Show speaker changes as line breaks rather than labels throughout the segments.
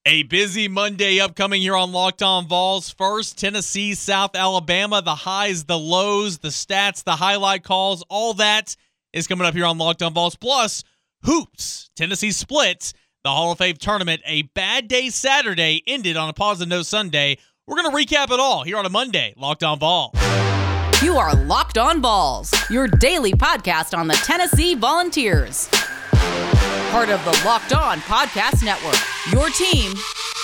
A busy Monday upcoming here on Locked On Vols. First, Tennessee, South Alabama, the highs, the lows, the stats, the highlight calls, all that is coming up here on Locked On Vols. Plus, hoops. Tennessee split the Hall of Fame tournament. A bad day Saturday ended on a positive note Sunday. We're going to recap it all here on a Monday, Locked On Vols.
You are Locked On Vols, your daily podcast on the Tennessee Volunteers. Part of the Locked On Podcast Network, your team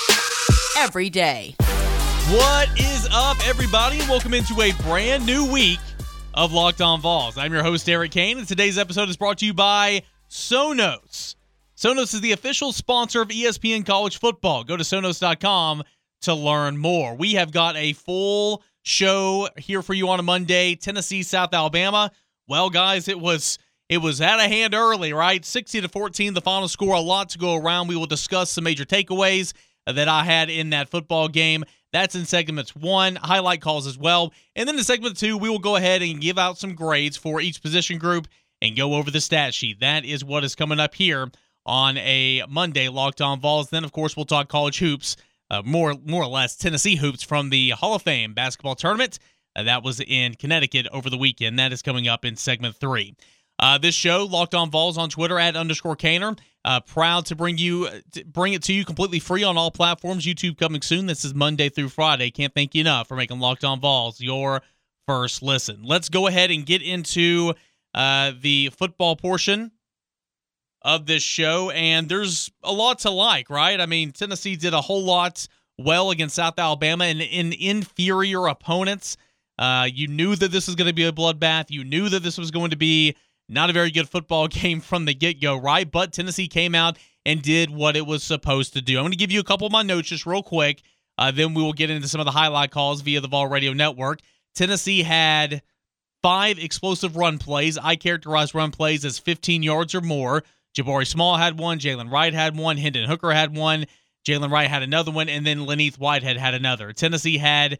every day.
What is up, everybody? Welcome into a brand new week of Locked On Vols. I'm your host, Eric Kane, and today's episode is brought to you by Sonos. Sonos is the official sponsor of ESPN College Football. Go to Sonos.com to learn more. We have got a full show here for you on a Monday. Tennessee, South Alabama. Well, guys, it was out of hand early, right? 60-14, the final score. A lot to go around. We will discuss some major takeaways that I had in that football game. That's in segments 1, highlight calls as well. And then in segment 2, we will go ahead and give out some grades for each position group and go over the stat sheet. That is what is coming up here on a Monday, Locked On Vols. Then, of course, we'll talk college hoops, more or less Tennessee hoops from the Hall of Fame basketball tournament. That was in Connecticut over the weekend. That is coming up in segment 3. This show, Locked On Vols on Twitter @_Caner. Proud to bring it to you completely free on all platforms. YouTube coming soon. This is Monday through Friday. Can't thank you enough for making Locked On Vols your first listen. Let's go ahead and get into the football portion of this show. And there's a lot to like, right? I mean, Tennessee did a whole lot well against South Alabama and in inferior opponents. You knew that this was going to be a bloodbath. You knew that this was going to be not a very good football game from the get-go, right? But Tennessee came out and did what it was supposed to do. I'm going to give you a couple of my notes just real quick. Then we will get into some of the highlight calls via the Vol Radio Network. Tennessee had 5 explosive run plays. I characterize run plays as 15 yards or more. Jabari Small had one. Jalen Wright had one. Hendon Hooker had one. Jalen Wright had another one. And then Lenith Whitehead had another. Tennessee had,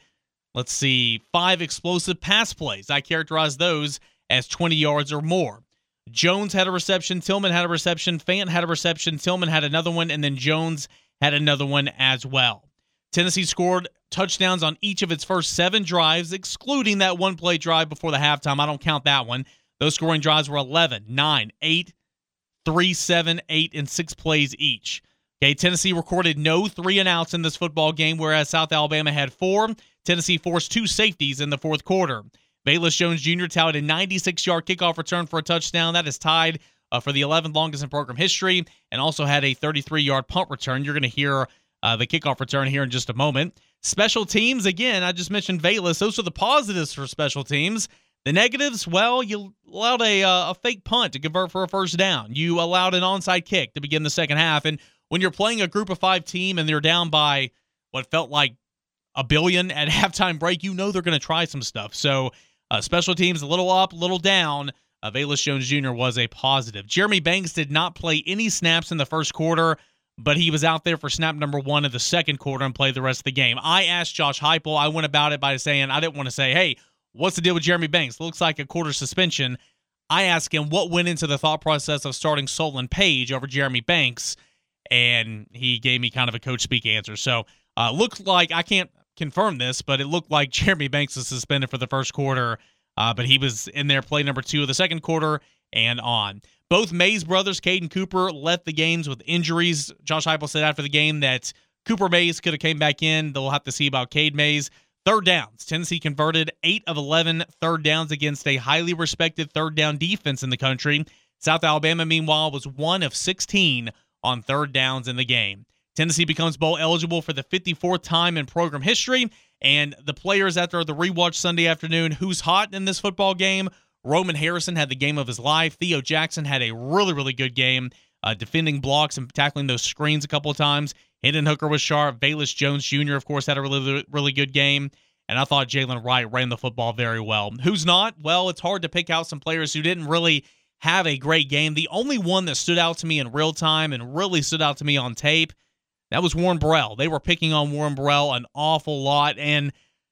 5 explosive pass plays. I characterize those as 20 yards or more. Jones had a reception, Tillman had a reception, Fant had a reception, Tillman had another one, and then Jones had another one as well. Tennessee scored touchdowns on each of its first 7 drives, excluding that one-play drive before the halftime. I don't count that one. Those scoring drives were 11, 9, 8, 3, 7, 8, and 6 plays each. Okay, Tennessee recorded no 3-and-outs in this football game, whereas South Alabama had 4. Tennessee forced 2 safeties in the fourth quarter. Velus Jones Jr. tallied a 96-yard kickoff return for a touchdown. That is tied for the 11th longest in program history, and also had a 33-yard punt return. You're going to hear the kickoff return here in just a moment. Special teams, again, I just mentioned Velus. Those are the positives for special teams. The negatives, well, you allowed a fake punt to convert for a first down. You allowed an onside kick to begin the second half. And when you're playing a group of 5 team and they're down by what felt like $1 billion at halftime break, you know they're going to try some stuff. So special teams, a little up, a little down. Velus Jones Jr. was a positive. Jeremy Banks did not play any snaps in the first quarter, but he was out there for snap number 1 of the second quarter and played the rest of the game. I asked Josh Heupel. I went about it by saying I didn't want to say, hey, what's the deal with Jeremy Banks? Looks like a quarter suspension. I asked him what went into the thought process of starting Solon Page over Jeremy Banks, and he gave me kind of a coach speak answer. So looked like, I can't confirm this, but it looked like Jeremy Banks was suspended for the first quarter, but he was in there play number 2 of the second quarter and on. Both Mays brothers, Caden Cooper, left the games with injuries. Josh Heupel said after the game that Cooper Mays could have came back in. They'll have to see about Cade Mays. Third downs. Tennessee converted 8 of 11 third downs against a highly respected third down defense in the country. South Alabama, meanwhile, was 1 of 16 on third downs in the game. Tennessee becomes bowl eligible for the 54th time in program history, and the players after the rewatch Sunday afternoon, who's hot in this football game? Roman Harrison had the game of his life. Theo Jackson had a really, really good game, defending blocks and tackling those screens a couple of times. Hendon Hooker was sharp. Velus Jones Jr., of course, had a really, really good game, and I thought Jalen Wright ran the football very well. Who's not? Well, it's hard to pick out some players who didn't really have a great game. The only one that stood out to me in real time and really stood out to me on tape, that was Warren Burrell. They were picking on Warren Burrell an awful lot. And,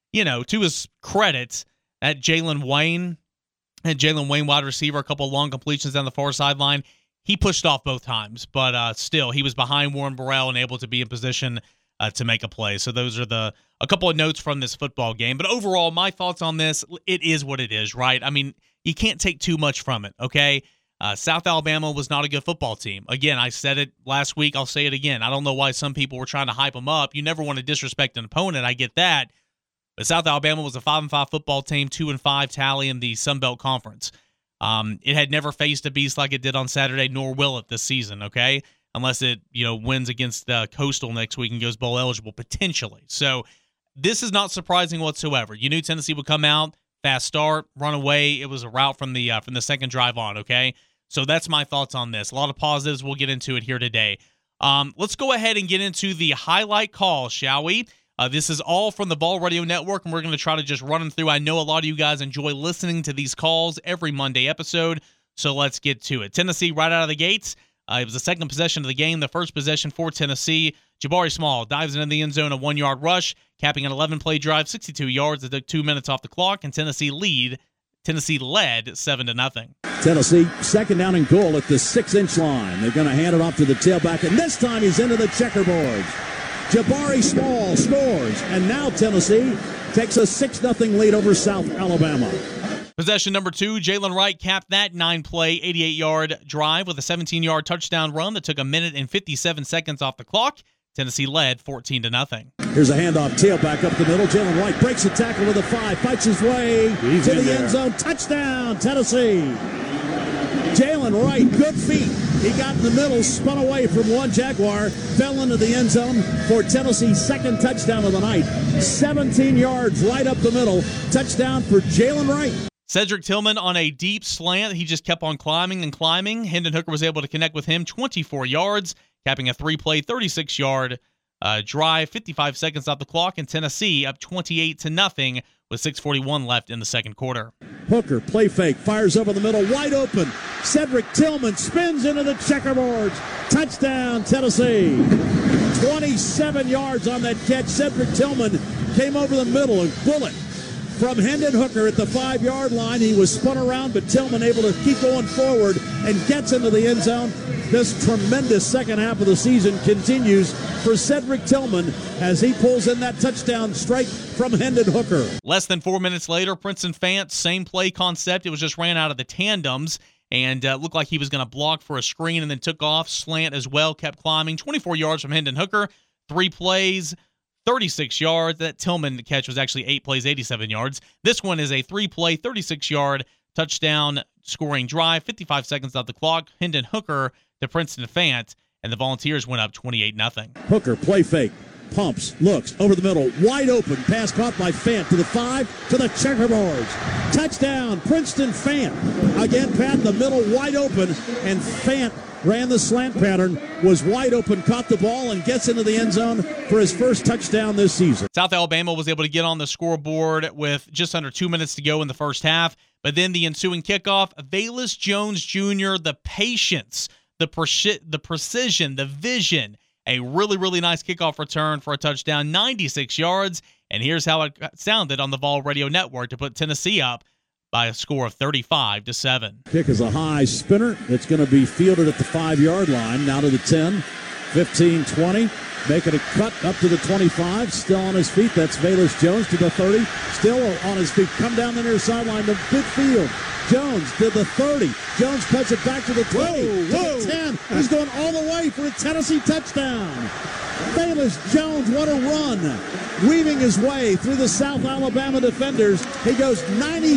to his credit, Jalen Wayne, wide receiver, a couple of long completions down the far sideline. he pushed off both times, but still, he was behind Warren Burrell and able to be in position to make a play. So those are a couple of notes from this football game. But overall, my thoughts on this, it is what it is, right? I mean, you can't take too much from it, okay? South Alabama was not a good football team. Again, I said it last week. I'll say it again. I don't know why some people were trying to hype them up. You never want to disrespect an opponent. I get that. But South Alabama was a 5-5 football team, 2-5 tally in the Sun Belt Conference. It had never faced a beast like it did on Saturday, nor will it this season, okay? Unless it, wins against Coastal next week and goes bowl eligible, potentially. So this is not surprising whatsoever. You knew Tennessee would come out, fast start, run away. It was a rout from the second drive on, okay? So that's my thoughts on this. A lot of positives. We'll get into it here today. Let's go ahead and get into the highlight call, shall we? This is all from the Vol Radio Network, and we're going to try to just run them through. I know a lot of you guys enjoy listening to these calls every Monday episode, so let's get to it. Tennessee right out of the gates. It was the second possession of the game, the first possession for Tennessee. Jabari Small dives into the end zone, a 1-yard rush, capping an 11-play drive, 62 yards. It took 2 minutes off the clock, and Tennessee led 7-0.
Tennessee, second down and goal at the 6-inch line. They're going to hand it off to the tailback, and this time he's into the checkerboards. Jabari Small scores, and now Tennessee takes a 6-0 lead over South Alabama.
Possession number 2, Jalen Wright capped that 9-play, 88-yard drive with a 17-yard touchdown run that took 1 minute and 57 seconds off the clock. Tennessee led 14-0.
Here's a handoff, tailback up the middle. Jalen Wright breaks a tackle with a 5, fights his way to the end zone. Touchdown, Tennessee. Jalen Wright, good feet. He got in the middle, spun away from one Jaguar, fell into the end zone for Tennessee's second touchdown of the night. 17 yards right up the middle. Touchdown for Jalen Wright.
Cedric Tillman on a deep slant. He just kept on climbing and climbing. Hendon Hooker was able to connect with him, 24 yards, capping a 3-play, 36-yard drive, 55 seconds off the clock, and Tennessee up 28-0 with 6:41 left in the second quarter.
Hooker, play fake, fires over the middle, wide open. Cedric Tillman spins into the checkerboards. Touchdown, Tennessee. 27 yards on that catch. Cedric Tillman came over the middle, a bullet from Hendon Hooker at the 5-yard line. He was spun around, but Tillman able to keep going forward and gets into the end zone. This tremendous second half of the season continues for Cedric Tillman as he pulls in that touchdown strike from Hendon Hooker.
Less than 4 minutes later, Princeton Fant, same play concept. It was just ran out of the tandems and looked like he was going to block for a screen and then took off. Slant as well, kept climbing. 24 yards from Hendon Hooker, 3 plays, 36 yards. That Tillman catch was actually 8 plays, 87 yards. This one is a 3-play, 36-yard touchdown scoring drive, 55 seconds off the clock. Hendon Hooker to Princeton Fant, and the Volunteers went up 28-0.
Hooker, play fake, pumps, looks, over the middle, wide open, pass caught by Fant to the 5, to the checkerboards. Touchdown, Princeton Fant. Again, Pat in the middle, wide open, and Fant ran the slant pattern, was wide open, caught the ball, and gets into the end zone for his first touchdown this season.
South Alabama was able to get on the scoreboard with just under 2 minutes to go in the first half, but then the ensuing kickoff, Velus Jones Jr., the patience, the precision, the vision, a really, really nice kickoff return for a touchdown, 96 yards, and here's how it sounded on the Vol Radio Network to put Tennessee up by a score of 35-7.
Kick is a high spinner. It's going to be fielded at the 5-yard line, now to the 10, 15, 20. Making a cut up to the 25, still on his feet. That's Velus Jones to the 30, still on his feet. Come down the near sideline to midfield. Jones to the 30. Jones cuts it back to the 20, to the 10. He's going all the way for a Tennessee touchdown. Velus Jones, what a run. Weaving his way through the South Alabama defenders. He goes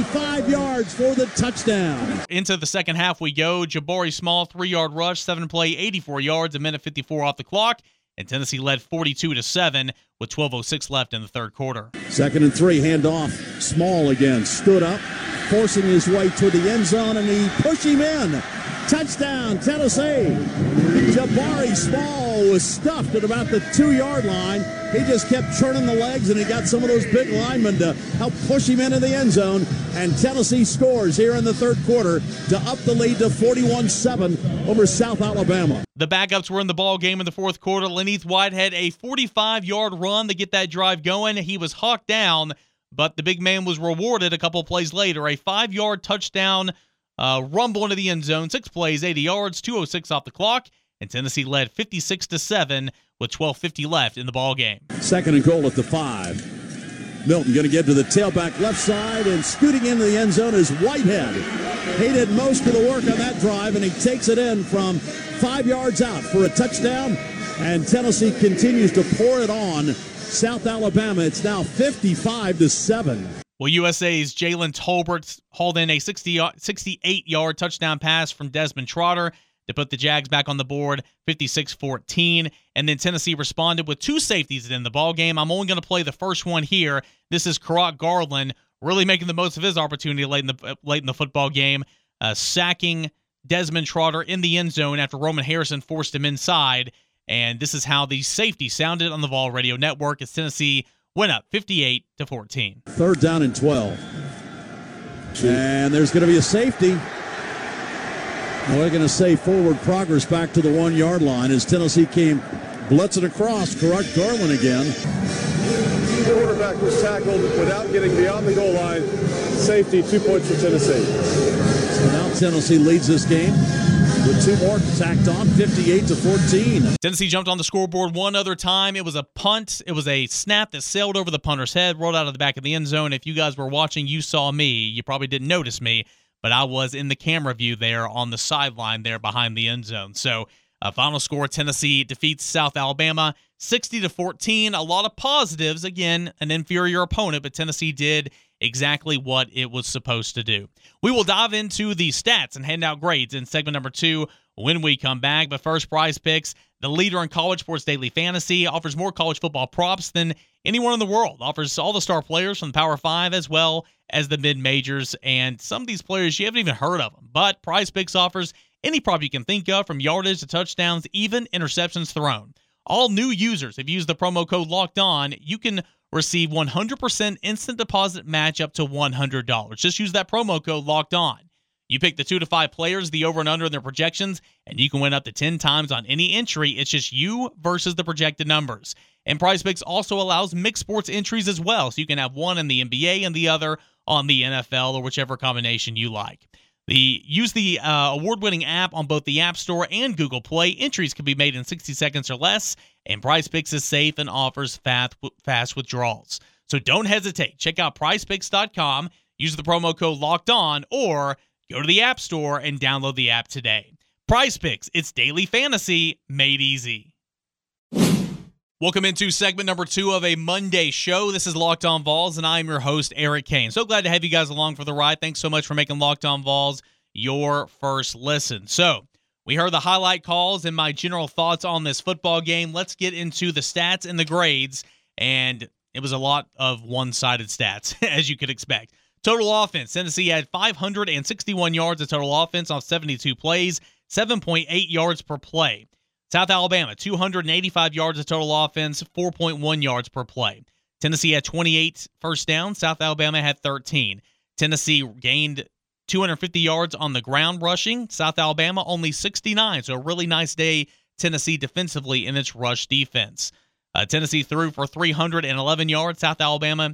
95 yards for the touchdown.
Into the second half we go. Jabari Small, 3-yard rush, 7-play, 84 yards, 1:54 off the clock. And Tennessee led 42-7 with 12:06 left in the third quarter.
2nd and 3, handoff. Small again, stood up, forcing his way to the end zone, and he pushed him in. Touchdown, Tennessee. Jabari Small was stuffed at about the 2-yard line. He just kept churning the legs, and he got some of those big linemen to help push him into the end zone. And Tennessee scores here in the third quarter to up the lead to 41-7 over South Alabama.
The backups were in the ball game in the fourth quarter. Laneith Whitehead, a 45-yard run to get that drive going. He was hawked down, but the big man was rewarded a couple plays later. A 5-yard touchdown rumble into the end zone. 6 plays, 80 yards, 2:06 off the clock, and Tennessee led 56-7 with 12:50 left in the ball game.
2nd and goal at the 5. Milton going to get to the tailback left side, and scooting into the end zone is Whitehead. He did most of the work on that drive, and he takes it in from 5 yards out for a touchdown, and Tennessee continues to pour it on South Alabama. It's now 55-7.
Well, USA's Jalen Tolbert hauled in a 68-yard touchdown pass from Desmond Trotter to put the Jags back on the board, 56-14. And then Tennessee responded with 2 safeties in the ballgame. I'm only going to play the first one here. This is Karak Garland really making the most of his opportunity late in the football game, sacking Desmond Trotter in the end zone after Roman Harrison forced him inside. And this is how the safety sounded on the Vol Radio Network as Tennessee went up 58-14.
3rd down and 12. And there's going to be a safety. We're going to say forward progress back to the 1-yard line as Tennessee came blitzing across. Karak Garland again.
The quarterback was tackled without getting beyond the goal line. Safety, 2 points for Tennessee.
So now Tennessee leads this game with 2 more tacked on, 58-14.
Tennessee jumped on the scoreboard one other time. It was a punt. It was a snap that sailed over the punter's head, rolled out of the back of the end zone. If you guys were watching, you saw me. You probably didn't notice me, but I was in the camera view there on the sideline there behind the end zone. So final score, Tennessee defeats South Alabama 60-14. A lot of positives. Again, an inferior opponent, but Tennessee did exactly what it was supposed to do. We will dive into the stats and hand out grades in segment number 2 when we come back. But first, Prize Picks, the leader in college sports daily fantasy, offers more college football props than anyone in the world. Offers all the star players from the Power 5 as well as the mid-majors, and some of these players you haven't even heard of them. But Prize Picks offers any prop you can think of, from yardage to touchdowns, even interceptions thrown. All new users, if you use the promo code LOCKEDON, you can receive 100% instant deposit match up to $100. Just use that promo code LOCKEDON. You pick the 2 to 5 players, the over and under in their projections, and you can win up to 10 times on any entry. It's just you versus the projected numbers. And PrizePicks also allows mixed sports entries as well, so you can have one in the NBA and the other on the NFL or whichever combination you like. Use the award-winning app on both the App Store and Google Play. Entries can be made in 60 seconds or less, and PrizePicks is safe and offers fast withdrawals. So don't hesitate. Check out PrizePicks.com, use the promo code LOCKEDON, or go to the App Store and download the app today. PrizePicks, it's daily fantasy made easy. Welcome into segment number 2 of a Monday show. This is Locked On Vols, and I'm your host, Eric Kane. So glad to have you guys along for the ride. Thanks so much for making Locked On Vols your first listen. So, we heard the highlight calls and my general thoughts on this football game. Let's get into the stats and the grades, and it was a lot of one-sided stats, as you could expect. Total offense, Tennessee had 561 yards of total offense on 72 plays, 7.8 yards per play. South Alabama, 285 yards of total offense, 4.1 yards per play. Tennessee had 28 first downs. South Alabama had 13. Tennessee gained 250 yards on the ground rushing. South Alabama only 69, so a really nice day, Tennessee defensively in its rush defense. Tennessee threw for 311 yards. South Alabama,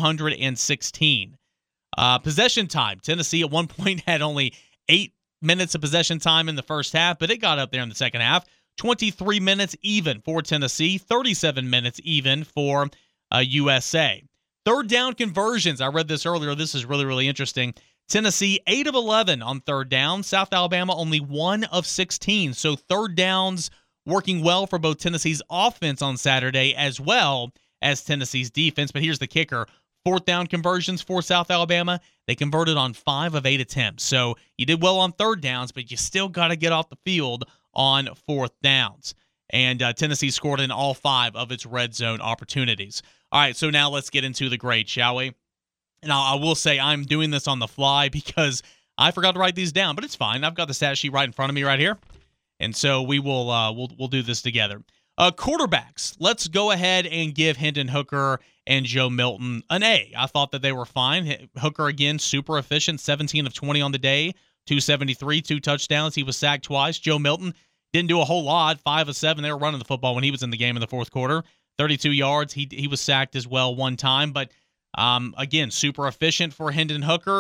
216. Possession time, Tennessee at one point had only 8 minutes of possession time in the first half, but it got up there in the second half. 23 minutes even for Tennessee, 37 minutes even for USA. Third down conversions, I read this earlier. This is really, really interesting. Tennessee, 8 of 11 on third down. South Alabama, only 1 of 16. So third downs working well for both Tennessee's offense on Saturday as well as Tennessee's defense. But here's the kicker. Fourth down conversions for South Alabama, they converted on 5 of 8 attempts. So you did well on third downs, but you still got to get off the field on fourth downs. And Tennessee scored in all 5 of its red zone opportunities. All right, so now let's get into the grade, shall we? And I will say I'm doing this on the fly because I forgot to write these down, but it's fine. I've got the stat sheet right in front of me right here. And so we will we'll do this together. Quarterbacks, let's go ahead and give Hendon Hooker and Joe Milton an A. I thought that they were fine. Hooker, again, super efficient, 17 of 20 on the day, 273, 2 touchdowns. He was sacked twice. Joe Milton didn't do a whole lot, 5 of 7. They were running the football when he was in the game in the fourth quarter. 32 yards. He was sacked as well one time. But, again, super efficient for Hendon Hooker.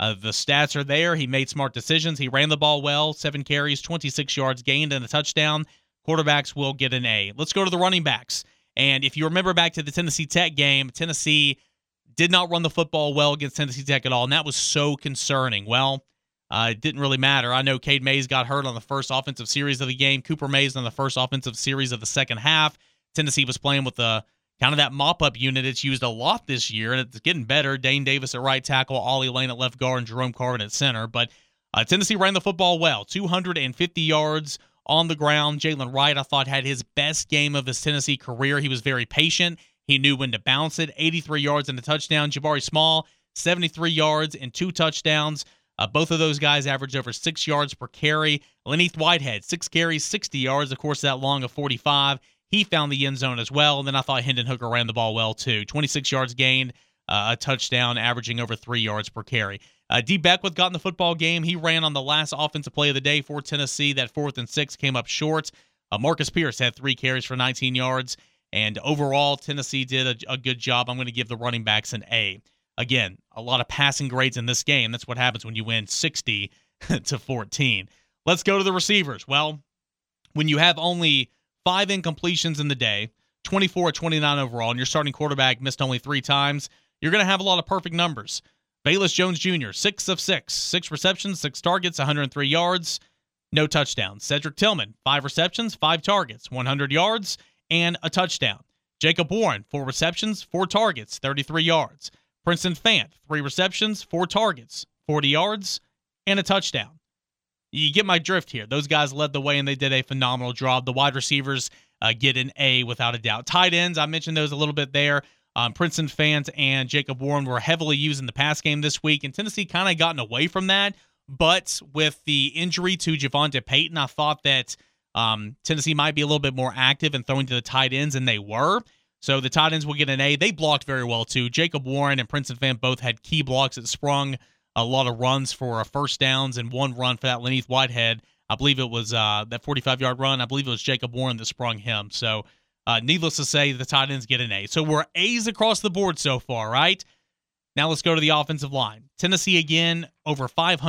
The stats are there. He made smart decisions. He ran the ball well, 7 carries, 26 yards gained, and a touchdown. Quarterbacks will get an A. Let's go to the running backs. And if you remember back to the Tennessee Tech game, Tennessee did not run the football well against Tennessee Tech at all, and that was so concerning. Well, it didn't really matter. I know Cade Mays got hurt on the first offensive series of the game. Cooper Mays on the first offensive series of the second half. Tennessee was playing with the kind of that mop-up unit it's used a lot this year, and it's getting better. Dane Davis at right tackle, Ollie Lane at left guard, and Jerome Carvin at center. But Tennessee ran the football well, 250 yards on the ground. Jalen Wright, I thought, had his best game of his Tennessee career. He was very patient. He knew when to bounce it. 83 yards and a touchdown. Jabari Small, 73 yards and 2 touchdowns. Both of those guys averaged over 6 yards per carry. Leneath Whitehead, 6 carries, 60 yards. Of course, that long of 45. He found the end zone as well. And then I thought Hendon Hooker ran the ball well, too. 26 yards gained, a touchdown, averaging over 3 yards per carry. D. Beckwith got in the football game. He ran on the last offensive play of the day for Tennessee. That 4th and 6 came up short. Marcus Pierce had 3 carries for 19 yards. And overall, Tennessee did a good job. I'm going to give the running backs an A. Again, a lot of passing grades in this game. That's what happens when you win 60 to 14. Let's go to the receivers. Well, when you have only 5 incompletions in the day, 24 of 29 overall, and your starting quarterback missed only 3 times, you're going to have a lot of perfect numbers. Velus Jones Jr., 6 of 6, 6 receptions, 6 targets, 103 yards, no touchdowns. Cedric Tillman, 5 receptions, 5 targets, 100 yards, and a touchdown. Jacob Warren, 4 receptions, 4 targets, 33 yards. Princeton Fant, 3 receptions, 4 targets, 40 yards, and a touchdown. You get my drift here. Those guys led the way, and they did a phenomenal job. The wide receivers get an A without a doubt. Tight ends, I mentioned those a little bit there. Princeton Fant and Jacob Warren were heavily used in the pass game this week, and Tennessee kind of gotten away from that. But with the injury to Javonte Payton, I thought that Tennessee might be a little bit more active in throwing to the tight ends, and they were. So the tight ends will get an A. They blocked very well, too. Jacob Warren and Princeton Fant both had key blocks that sprung a lot of runs for first downs, and 1 run for that Leneath Whitehead. I believe it was that 45-yard run. I believe it was Jacob Warren that sprung him. So needless to say, the tight ends get an A. So we're A's across the board so far, right? Now let's go to the offensive line. Tennessee, again, over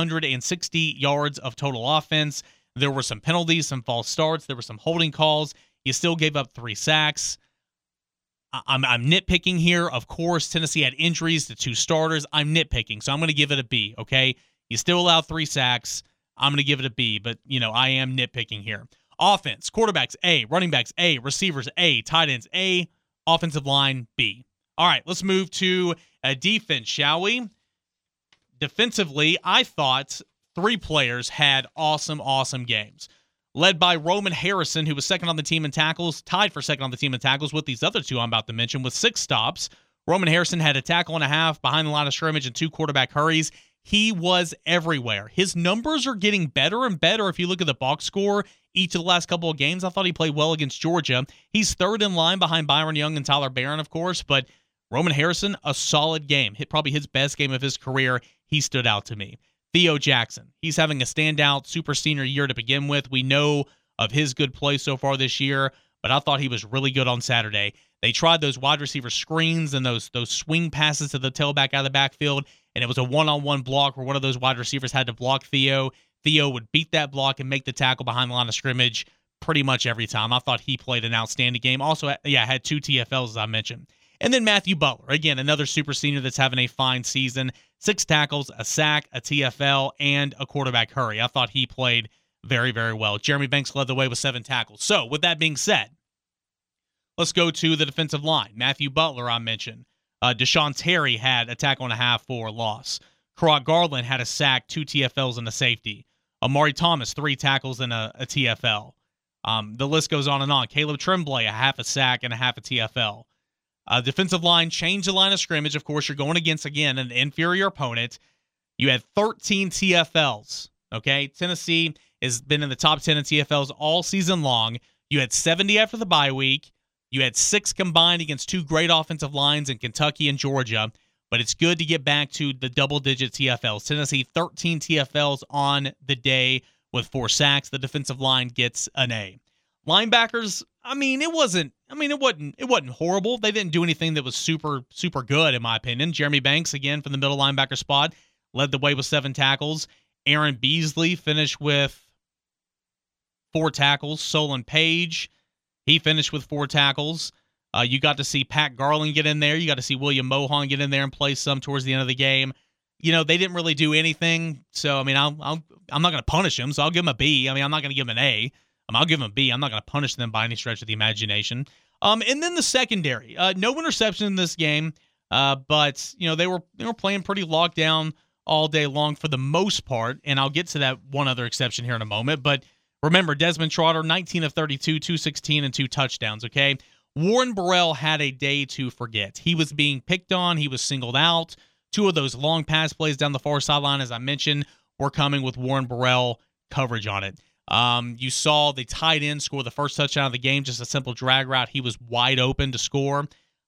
560 yards of total offense. There were some penalties, some false starts. There were some holding calls. You still gave up 3 sacks. I'm nitpicking here. Of course, Tennessee had injuries to 2 starters. I'm nitpicking, so I'm going to give it a B, okay? You still allowed 3 sacks. I'm going to give it a B, but, I am nitpicking here. Offense, quarterbacks, A. Running backs, A. Receivers, A. Tight ends, A. Offensive line, B. All right, let's move to defense, shall we? Defensively, I thought 3 players had awesome games. Led by Roman Harrison, who was second on the team in tackles, tied for second on the team in tackles with these other 2 I'm about to mention, with 6 stops. Roman Harrison had a tackle and a half behind the line of scrimmage and 2 quarterback hurries. He was everywhere. His numbers are getting better and better if you look at the box score each of the last couple of games. I thought he played well against Georgia. He's 3rd in line behind Byron Young and Tyler Barron, of course, but Roman Harrison, a solid game. Probably his best game of his career. He stood out to me. Theo Jackson, he's having a standout super senior year to begin with. We know of his good play so far this year, but I thought he was really good on Saturday. They tried those wide receiver screens and those swing passes to the tailback out of the backfield, and it was a one-on-one block where one of those wide receivers had to block Theo. Theo would beat that block and make the tackle behind the line of scrimmage pretty much every time. I thought he played an outstanding game. Also, had 2 TFLs, as I mentioned. And then Matthew Butler, again, another super senior that's having a fine season. 6 tackles, a sack, a TFL, and a quarterback hurry. I thought he played very, very well. Jeremy Banks led the way with 7 tackles. So, with that being said, let's go to the defensive line. Matthew Butler, I mentioned. Deshaun Terry had a tackle and a half for a loss. Karok Garland had a sack, 2 TFLs, and a safety. Amari Thomas, 3 tackles and a TFL. The list goes on and on. Caleb Tremblay, a half a sack and a half a TFL. Defensive line changed the line of scrimmage. Of course, you're going against, again, an inferior opponent. You had 13 TFLs, okay? Tennessee has been in the top 10 in TFLs all season long. You had 70 after the bye week. You had 6 combined against 2 great offensive lines in Kentucky and Georgia. But it's good to get back to the double-digit TFLs. Tennessee, 13 TFLs on the day with 4 sacks. The defensive line gets an A. Linebackers, it wasn't horrible. They didn't do anything that was super, super good, in my opinion. Jeremy Banks, again, from the middle linebacker spot, led the way with 7 tackles. Aaron Beasley finished with 4 tackles. Solon Page, he finished with 4 tackles. You got to see Pat Garland get in there. You got to see William Mohan get in there and play some towards the end of the game. You know, they didn't really do anything. So, I mean, I'm not going to punish them, so I'll give them a B. I mean, I'm not going to give them an A. I'll give them a B. I'm not going to punish them by any stretch of the imagination. And then the secondary. No interception in this game, but, you know, they were playing pretty locked down all day long for the most part, and I'll get to that one other exception here in a moment. But remember, Desmond Trotter, 19 of 32, 216, and 2 touchdowns, okay? Warren Burrell had a day to forget. He was being picked on. He was singled out. 2 of those long pass plays down the far sideline, as I mentioned, were coming with Warren Burrell coverage on it. You saw the tight end score the first touchdown of the game, just a simple drag route. He was wide open to score.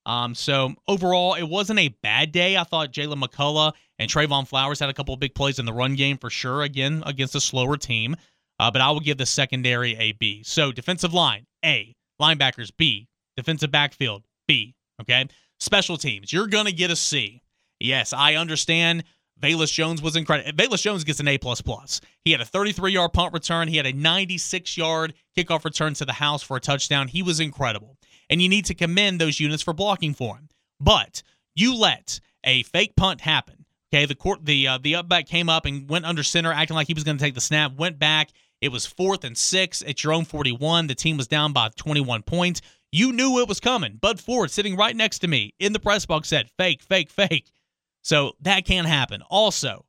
So overall, it wasn't a bad day. I thought Jalen McCullough and Trayvon Flowers had a couple of big plays in the run game for sure, again, against a slower team. But I will give the secondary a B. So defensive line, A. Linebackers, B. Defensive backfield, B. Okay? Special teams, you're going to get a C. Yes, I understand Velus Jones was incredible. Velus Jones gets an A++. He had a 33-yard punt return. He had a 96-yard kickoff return to the house for a touchdown. He was incredible. And you need to commend those units for blocking for him. But you let a fake punt happen. Okay, the up back came up and went under center, acting like he was going to take the snap, went back. It was 4th and 6 at your own 41. The team was down by 21 points. You knew it was coming. Bud Ford, sitting right next to me in the press box, said, fake, fake, fake. So that can't happen. Also,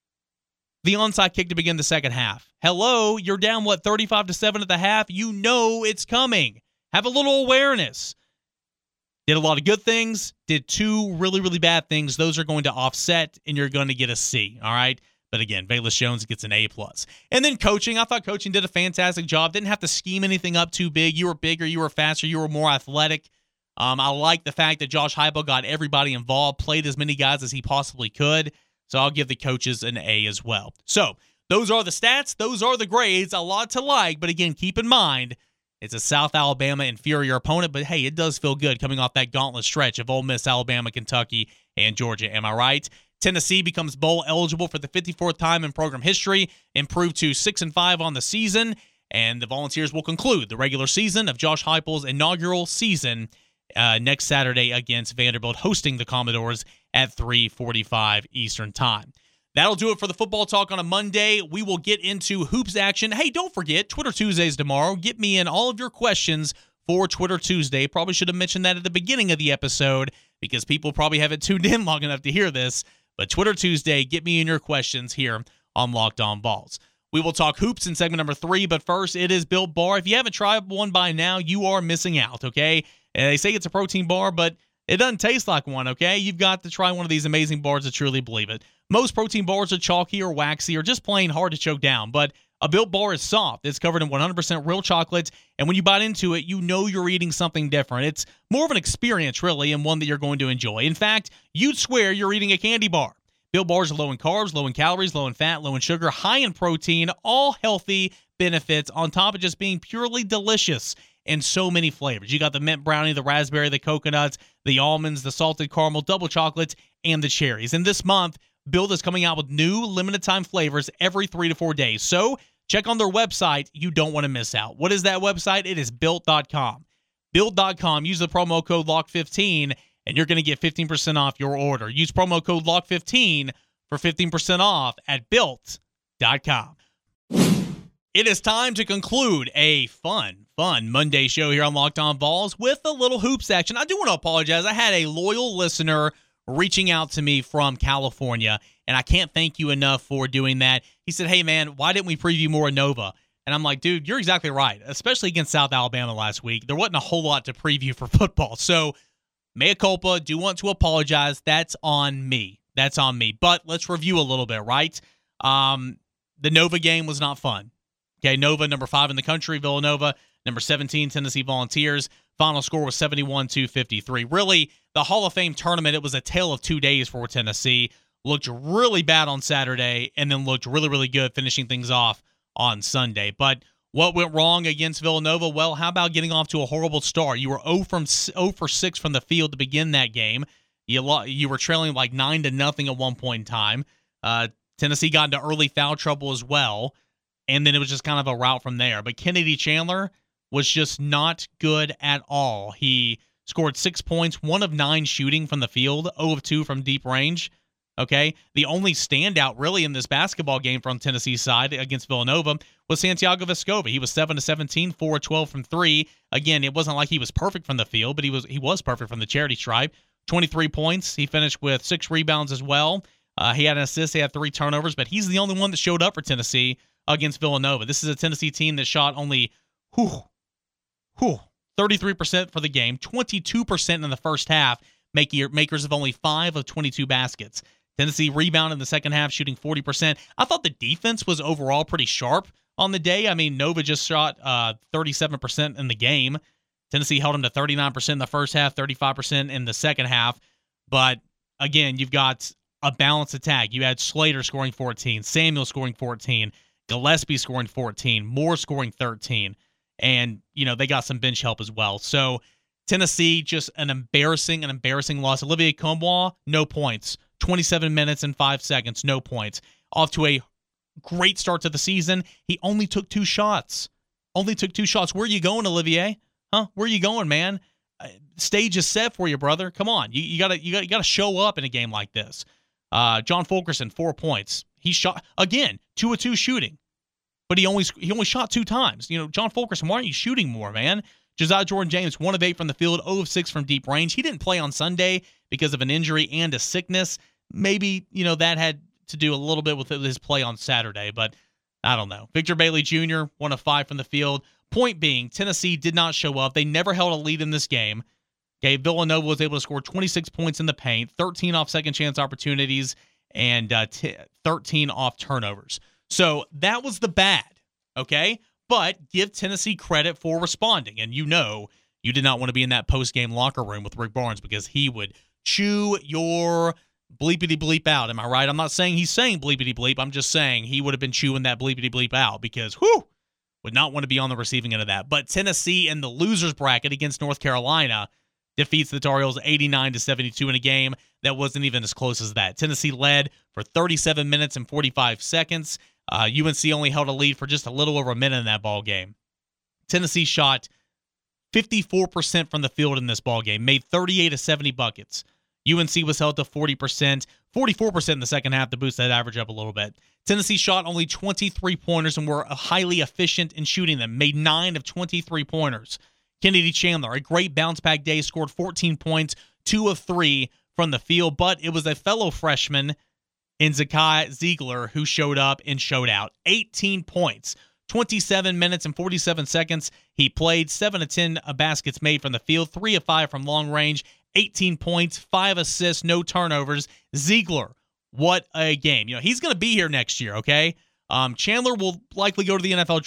the onside kick to begin the second half. Hello, you're down, 35-7 at the half? You know it's coming. Have a little awareness. Did a lot of good things, did 2 really, really bad things. Those are going to offset, and you're going to get a C, all right? But again, Velus Jones gets an A+. And then coaching. I thought coaching did a fantastic job. Didn't have to scheme anything up too big. You were bigger, you were faster, you were more athletic. I like the fact that Josh Heupel got everybody involved, played as many guys as he possibly could. So I'll give the coaches an A as well. So those are the stats. Those are the grades. A lot to like. But again, keep in mind, it's a South Alabama inferior opponent. But hey, it does feel good coming off that gauntlet stretch of Ole Miss, Alabama, Kentucky, and Georgia. Am I right? Tennessee becomes bowl eligible for the 54th time in program history, improved to 6-5 on the season, and the Volunteers will conclude the regular season of Josh Heupel's inaugural season next Saturday against Vanderbilt, hosting the Commodores at 3:45 Eastern Time. That'll do it for the football talk on a Monday. We will get into hoops action. Hey, don't forget, Twitter Tuesdays tomorrow. Get me in all of your questions for Twitter Tuesday. Probably should have mentioned that at the beginning of the episode because people probably haven't tuned in long enough to hear this. But Twitter Tuesday, get me in your questions here on Locked On Vols. We will talk hoops in segment number 3, but first, it is Built Bar. If you haven't tried one by now, you are missing out, okay? And they say it's a protein bar, but it doesn't taste like one, okay? You've got to try one of these amazing bars to truly believe it. Most protein bars are chalky or waxy or just plain hard to choke down, but a Built Bar is soft. It's covered in 100% real chocolate, and when you bite into it, you know you're eating something different. It's more of an experience, really, and one that you're going to enjoy. In fact, you'd swear you're eating a candy bar. Built Bars are low in carbs, low in calories, low in fat, low in sugar, high in protein, all healthy benefits on top of just being purely delicious in so many flavors. You got the mint brownie, the raspberry, the coconuts, the almonds, the salted caramel, double chocolates, and the cherries. And this month, Built is coming out with new limited time flavors every 3 to 4 days. So check on their website. You don't want to miss out. What is that website? It is Built.com. Built.com. Use the promo code LOCK15 and you're going to get 15% off your order. Use promo code LOCK15 for 15% off at Built.com. It is time to conclude a fun Monday show here on Locked On Vols with a little hoops action. I do want to apologize. I had a loyal listener reaching out to me from California, and I can't thank you enough for doing that. He said, hey, man, why didn't we preview more Nova? And I'm like, dude, you're exactly right, especially against South Alabama last week. There wasn't a whole lot to preview for football. So, mea culpa, do want to apologize. That's on me. But let's review a little bit, right? The Nova game was not fun. Okay, Nova, number 5 in the country, Villanova, number 17, Tennessee Volunteers. Final score was 71-53. Really, the Hall of Fame tournament, it was a tale of 2 days for Tennessee. Looked really bad on Saturday and then looked really, really good finishing things off on Sunday. But what went wrong against Villanova? Well, how about getting off to a horrible start? You were 0 for 6 from the field to begin that game. You were trailing like 9-0 at one point in time. Tennessee got into early foul trouble as well, and then it was just kind of a rout from there. But Kennedy Chandler was just not good at all. He scored 6 points, 1 of 9 shooting from the field, 0 of 2 from deep range. Okay, the only standout really in this basketball game from Tennessee's side against Villanova was Santiago Vescovi. He was 7 of 17, 4 of 12 from 3. Again, it wasn't like he was perfect from the field, but he was perfect from the charity stripe. 23 points. He finished with 6 rebounds as well. He had an assist. He had 3 turnovers, but he's the only one that showed up for Tennessee against Villanova. This is a Tennessee team that shot only 33% for the game, 22% in the first half, makers of only 5 of 22 baskets. Tennessee rebounded in the second half, shooting 40%. I thought the defense was overall pretty sharp on the day. I mean, Nova just shot 37% in the game. Tennessee held them to 39% in the first half, 35% in the second half. But, again, you've got a balanced attack. You had Slater scoring 14, Samuel scoring 14, Gillespie scoring 14, Moore scoring 13. And, they got some bench help as well. So, Tennessee, just an embarrassing loss. Olivier Nkamhoua, no points. 27 minutes and 5 seconds, no points. Off to a great start to the season. He only took 2 shots. Where are you going, Olivier? Huh? Where are you going, man? Stage is set for you, brother. Come on. You gotta show up in a game like this. John Fulkerson, 4 points. He shot, again, 2 of 2 shooting. But he only shot 2 times. John Fulkerson, why aren't you shooting more, man? Josiah Jordan-James, 1 of 8 from the field, 0 of 6 from deep range. He didn't play on Sunday because of an injury and a sickness. Maybe, that had to do a little bit with his play on Saturday, but I don't know. Victor Bailey Jr., 1 of 5 from the field. Point being, Tennessee did not show up. They never held a lead in this game. Okay, Villanova was able to score 26 points in the paint, 13 off second chance opportunities, and 13 off turnovers. So that was the bad, okay? But give Tennessee credit for responding. And you did not want to be in that post-game locker room with Rick Barnes because he would chew your bleepity-bleep out. Am I right? I'm not saying he's saying bleepity-bleep. I'm just saying he would have been chewing that bleepity-bleep out because, would not want to be on the receiving end of that. But Tennessee in the losers bracket against North Carolina defeats the Tar Heels 89-72 in a game that wasn't even as close as that. Tennessee led for 37 minutes and 45 seconds. UNC only held a lead for just a little over a minute in that ball game. Tennessee shot 54% from the field in this ball game, made 38 of 70 buckets. UNC was held to 40%, 44% in the second half to boost that average up a little bit. Tennessee shot only 23 pointers and were highly efficient in shooting them, made 9 of 23 pointers. Kennedy Chandler, a great bounce-back day, scored 14 points, 2 of 3 from the field, but it was a fellow freshman in Zakai Ziegler who showed up and showed out. 18 points, 27 minutes and 47 seconds. He played 7 of 10 baskets made from the field, 3 of 5 from long range, 18 points, 5 assists, no turnovers. Ziegler, what a game. He's going to be here next year, okay? Chandler will likely go to the NBA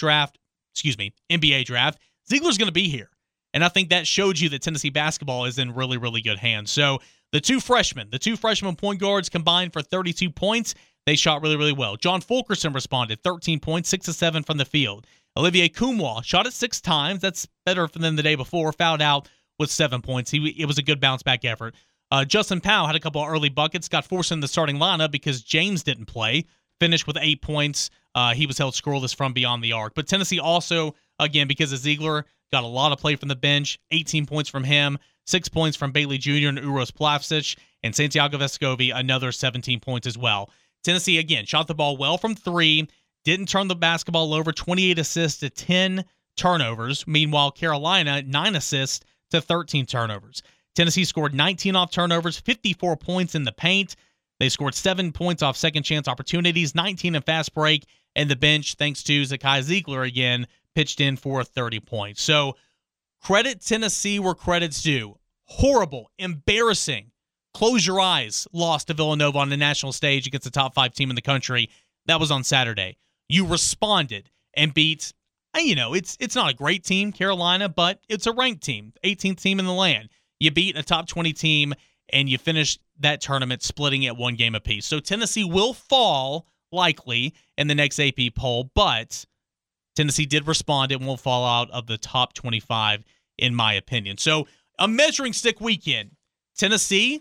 draft. Ziegler's going to be here. And I think that showed you that Tennessee basketball is in really, really good hands. So the two freshman point guards combined for 32 points. They shot really, really well. John Fulkerson responded, 13 points, 6 of 7 from the field. Olivier Nkamhoua shot it 6 times. That's better than the day before. Fouled out with 7 points. It was a good bounce-back effort. Justin Powell had a couple of early buckets, got forced in the starting lineup because James didn't play. Finished with 8 points. He was held scoreless from beyond the arc. But Tennessee also, again, because of Ziegler, got a lot of play from the bench. 18 points from him, 6 points from Bailey Jr. and Uros Plavsic, and Santiago Vescovi, another 17 points as well. Tennessee, again, shot the ball well from 3, didn't turn the basketball over, 28 assists to 10 turnovers. Meanwhile, Carolina, 9 assists to 13 turnovers. Tennessee scored 19 off turnovers, 54 points in the paint. They scored 7 points off second chance opportunities, 19 in fast break, and the bench, thanks to Zakai Ziegler again, pitched in for 30 points. So credit Tennessee where credit's due. Horrible, embarrassing, close your eyes loss to Villanova on the national stage against the top 5 team in the country. That was on Saturday. You responded and beat, it's not a great team, Carolina, but it's a ranked team, 18th team in the land. You beat a top 20 team, and you finished that tournament splitting at 1 game apiece. So Tennessee will fall, likely, in the next AP poll, but Tennessee did respond. It won't fall out of the top 25, in my opinion. So a measuring stick weekend. Tennessee,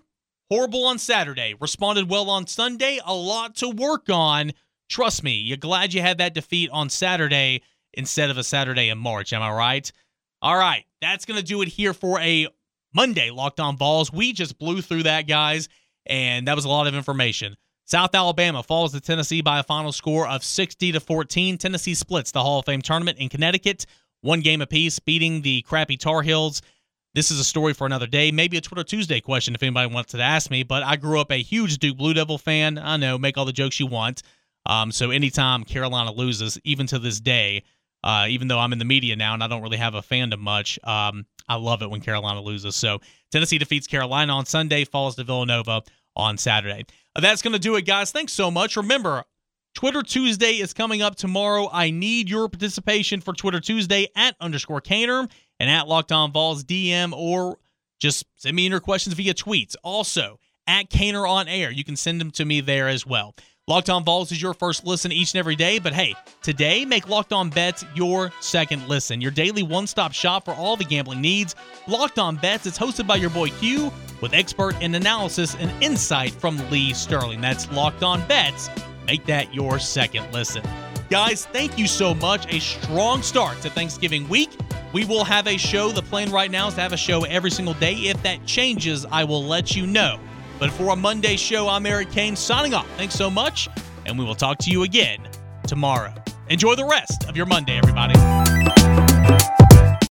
Horrible on Saturday. Responded well on Sunday. A lot to work on. Trust me, you're glad you had that defeat on Saturday instead of a Saturday in March. Am I right? All right, that's going to do it here for a Monday Locked On Vols. We just blew through that, guys, and that was a lot of information. South Alabama falls to Tennessee by a final score of 60-14. Tennessee splits the Hall of Fame tournament in Connecticut, 1 game apiece, beating the crappy Tar Heels. This is a story for another day, maybe a Twitter Tuesday question if anybody wants to ask me, but I grew up a huge Duke Blue Devil fan. I know, make all the jokes you want. So anytime Carolina loses, even to this day, even though I'm in the media now and I don't really have a fandom much, I love it when Carolina loses. So Tennessee defeats Carolina on Sunday, falls to Villanova on Saturday. That's going to do it, guys. Thanks so much. Remember, Twitter Tuesday is coming up tomorrow. I need your participation for Twitter Tuesday at _Caner and at Locked On Vols DM, or just send me in your questions via tweets. Also, at Caner on Air. You can send them to me there as well. Locked On Vols is your first listen each and every day, but hey, today make Locked On Bets your second listen. Your daily one-stop shop for all the gambling needs. Locked On Bets, it's hosted by your boy Q with expert and analysis and insight from Lee Sterling. That's Locked On Bets. Make that your second listen. Guys, thank you so much. A strong start to Thanksgiving week. We will have a show. The plan right now is to have a show every single day. If that changes, I will let you know. But for a Monday show, I'm Eric Kane signing off. Thanks so much, and we will talk to you again tomorrow. Enjoy the rest of your Monday, everybody.